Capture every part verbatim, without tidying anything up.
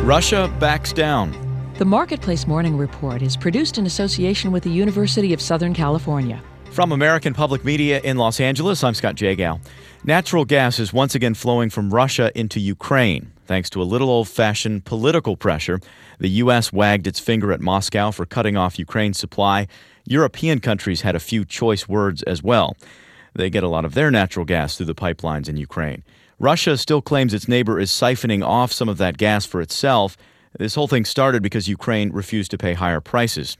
Russia backs down. The Marketplace Morning Report is produced in association with the University of Southern California. From American Public Media in Los Angeles, I'm Scott Jagow. Natural gas is once again flowing from Russia into Ukraine. Thanks to a little old-fashioned political pressure, the U S wagged its finger at Moscow for cutting off Ukraine's supply. European countries had a few choice words as well. They get a lot of their natural gas through the pipelines in Ukraine. Russia still claims its neighbor is siphoning off some of that gas for itself. This whole thing started because Ukraine refused to pay higher prices.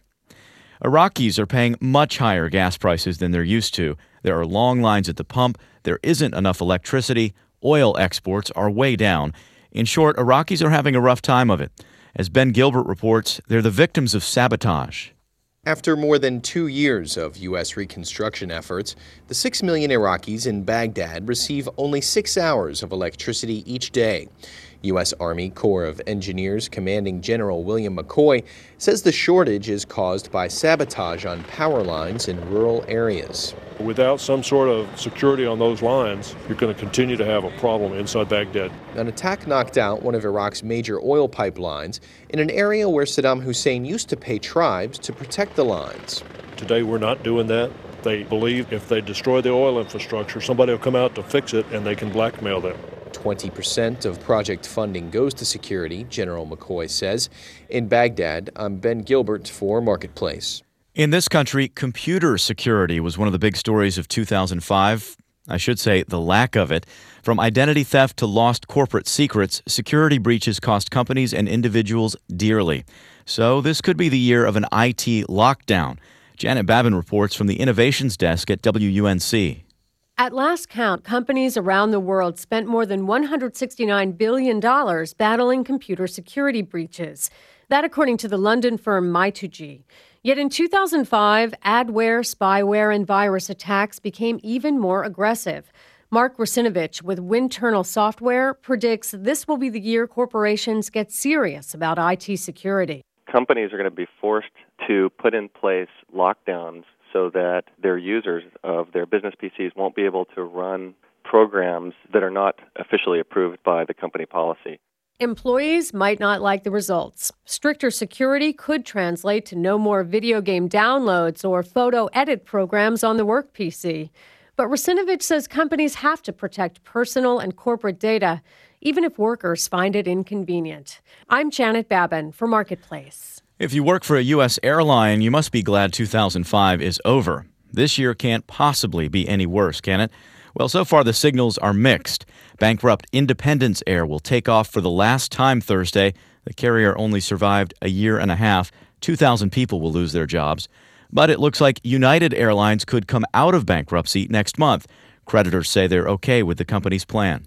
Iraqis are paying much higher gas prices than they're used to. There are long lines at the pump. There isn't enough electricity. Oil exports are way down. In short, Iraqis are having a rough time of it. As Ben Gilbert reports, they're the victims of sabotage. After more than two years of U S reconstruction efforts, the six million Iraqis in Baghdad receive only six hours of electricity each day. U S Army Corps of Engineers Commanding General William McCoy says the shortage is caused by sabotage on power lines in rural areas. Without some sort of security on those lines, you're going to continue to have a problem inside Baghdad. An attack knocked out one of Iraq's major oil pipelines in an area where Saddam Hussein used to pay tribes to protect the lines. Today we're not doing that. They believe if they destroy the oil infrastructure, somebody will come out to fix it and they can blackmail them. twenty percent of project funding goes to security, General McCoy says. In Baghdad, I'm Ben Gilbert for Marketplace. In this country, computer security was one of the big stories of two thousand five. I should say the lack of it. From identity theft to lost corporate secrets, security breaches cost companies and individuals dearly. So this could be the year of an I T lockdown. Janet Babin reports from the Innovations Desk at W U N C. At last count, companies around the world spent more than one hundred sixty-nine billion dollars battling computer security breaches. That according to the London firm My two G. Yet in two thousand five, adware, spyware, and virus attacks became even more aggressive. Mark Russinovich with Winternal Software predicts this will be the year corporations get serious about I T security. Companies are going to be forced to put in place lockdowns so that their users of their business P Cs won't be able to run programs that are not officially approved by the company policy. Employees might not like the results. Stricter security could translate to no more video game downloads or photo edit programs on the work P C. But Russinovich says companies have to protect personal and corporate data, even if workers find it inconvenient. I'm Janet Babin for Marketplace. If you work for a U S airline, you must be glad two thousand five is over. This year can't possibly be any worse, can it? Well, so far the signals are mixed. Bankrupt Independence Air will take off for the last time Thursday. The carrier only survived a year and a half. two thousand people will lose their jobs. But it looks like United Airlines could come out of bankruptcy next month. Creditors say they're okay with the company's plan.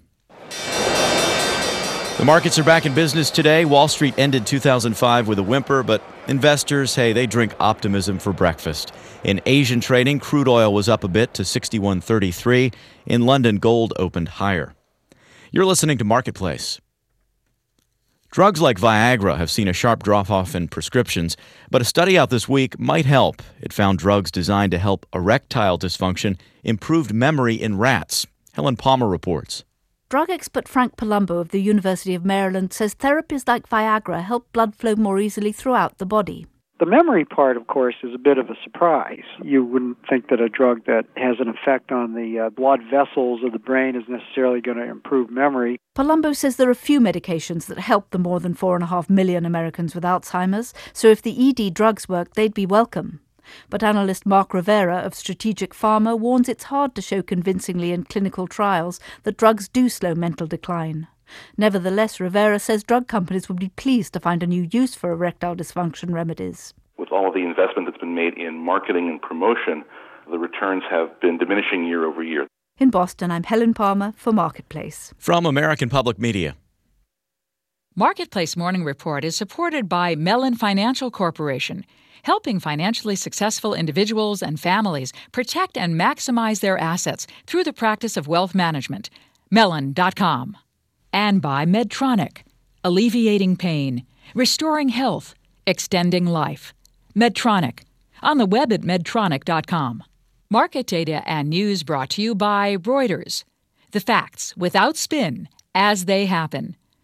The markets are back in business today. Wall Street ended two thousand five with a whimper, but investors, hey, they drink optimism for breakfast. In Asian trading, crude oil was up a bit to sixty-one thirty-three. In London, gold opened higher. You're listening to Marketplace. Drugs like Viagra have seen a sharp drop-off in prescriptions, but a study out this week might help. It found drugs designed to help erectile dysfunction improved memory in rats. Helen Palmer reports. Drug expert Frank Palumbo of the University of Maryland says therapies like Viagra help blood flow more easily throughout the body. The memory part, of course, is a bit of a surprise. You wouldn't think that a drug that has an effect on the uh, blood vessels of the brain is necessarily going to improve memory. Palumbo says there are few medications that help the more than four and a half million Americans with Alzheimer's, so if the E D drugs work, they'd be welcome. But analyst Mark Rivera of Strategic Pharma warns it's hard to show convincingly in clinical trials that drugs do slow mental decline. Nevertheless, Rivera says drug companies would be pleased to find a new use for erectile dysfunction remedies. With all of the investment that's been made in marketing and promotion, the returns have been diminishing year over year. In Boston, I'm Helen Palmer for Marketplace. From American Public Media. Marketplace Morning Report is supported by Mellon Financial Corporation, helping financially successful individuals and families protect and maximize their assets through the practice of wealth management. Mellon dot com. And by Medtronic, alleviating pain, restoring health, extending life. Medtronic, on the web at medtronic dot com. Market data and news brought to you by Reuters. The facts without spin, as they happen.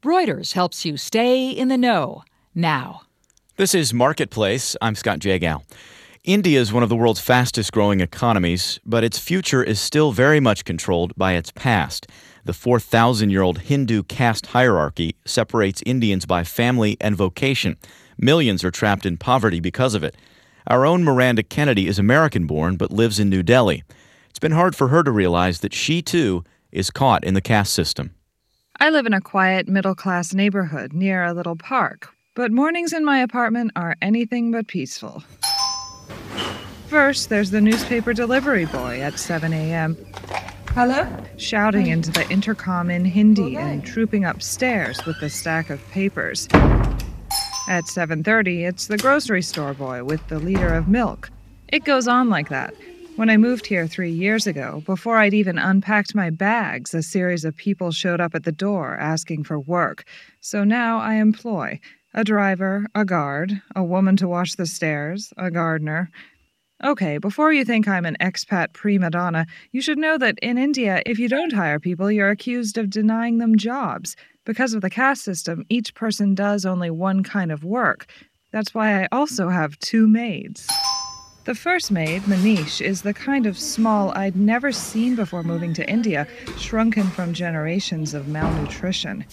Reuters helps you stay in the know now. This is Marketplace. I'm Scott Jagow. India is one of the world's fastest-growing economies, but its future is still very much controlled by its past. The four thousand year old Hindu caste hierarchy separates Indians by family and vocation. Millions are trapped in poverty because of it. Our own Miranda Kennedy is American-born but lives in New Delhi. It's been hard for her to realize that she, too, is caught in the caste system. I live in a quiet, middle-class neighborhood near a little park, but mornings in my apartment are anything but peaceful. First, there's the newspaper delivery boy at seven a.m. Hello? Shouting into the intercom in Hindi and trooping upstairs with the stack of papers. At seven thirty, it's the grocery store boy with the liter of milk. It goes on like that. When I moved here three years ago, before I'd even unpacked my bags, a series of people showed up at the door asking for work. So now I employ a driver, a guard, a woman to wash the stairs, a gardener. Okay, before you think I'm an expat prima donna, you should know that in India, if you don't hire people, you're accused of denying them jobs. Because of the caste system, each person does only one kind of work. That's why I also have two maids. The first maid, Manish, is the kind of small I'd never seen before moving to India, shrunken from generations of malnutrition.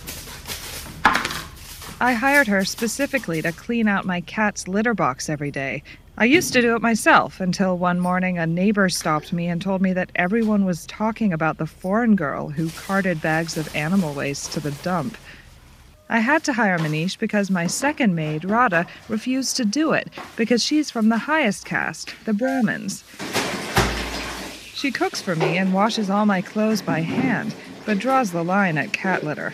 I hired her specifically to clean out my cat's litter box every day. I used to do it myself until one morning a neighbor stopped me and told me that everyone was talking about the foreign girl who carted bags of animal waste to the dump. I had to hire Manish because my second maid, Radha, refused to do it because she's from the highest caste, the Brahmins. She cooks for me and washes all my clothes by hand, but draws the line at cat litter.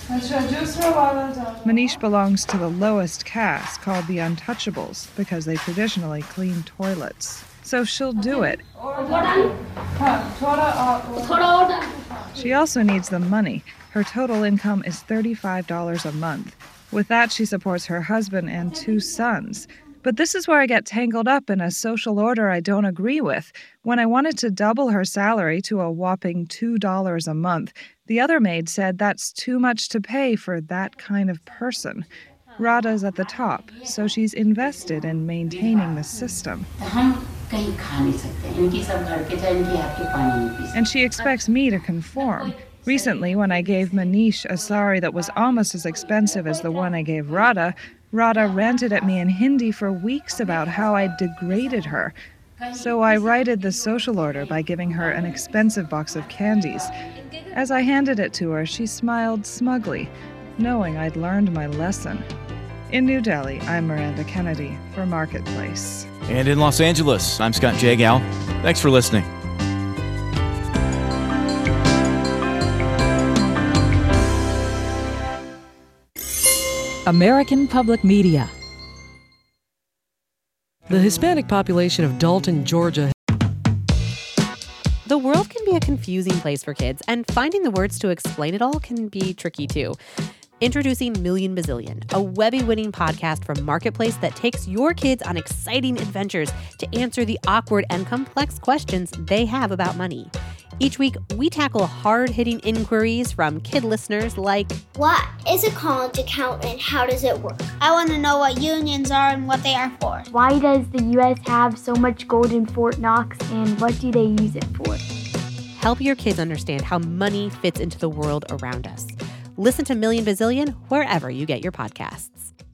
Manish belongs to the lowest caste, called the Untouchables, because they traditionally clean toilets. So she'll do it. She also needs the money. Her total income is thirty-five dollars a month. With that, she supports her husband and two sons. But this is where I get tangled up in a social order I don't agree with. When I wanted to double her salary to a whopping two dollars a month, the other maid said that's too much to pay for that kind of person. Radha's at the top, so she's invested in maintaining the system. And she expects me to conform. Recently, when I gave Manish a sari that was almost as expensive as the one I gave Radha, Radha ranted at me in Hindi for weeks about how I degraded her. So I righted the social order by giving her an expensive box of candies. As I handed it to her, she smiled smugly, knowing I'd learned my lesson. In New Delhi, I'm Miranda Kennedy for Marketplace. And in Los Angeles, I'm Scott Jagow. Thanks for listening. American Public Media. The Hispanic population of Dalton, Georgia. The world can be a confusing place for kids, and finding the words to explain it all can be tricky too. Introducing Million Bazillion, a Webby-winning podcast from Marketplace that takes your kids on exciting adventures to answer the awkward and complex questions they have about money. Each week, we tackle hard-hitting inquiries from kid listeners like, what is a college account and how does it work? I want to know what unions are and what they are for. Why does the U S have so much gold in Fort Knox and what do they use it for? Help your kids understand how money fits into the world around us. Listen to Million Bazillion wherever you get your podcasts.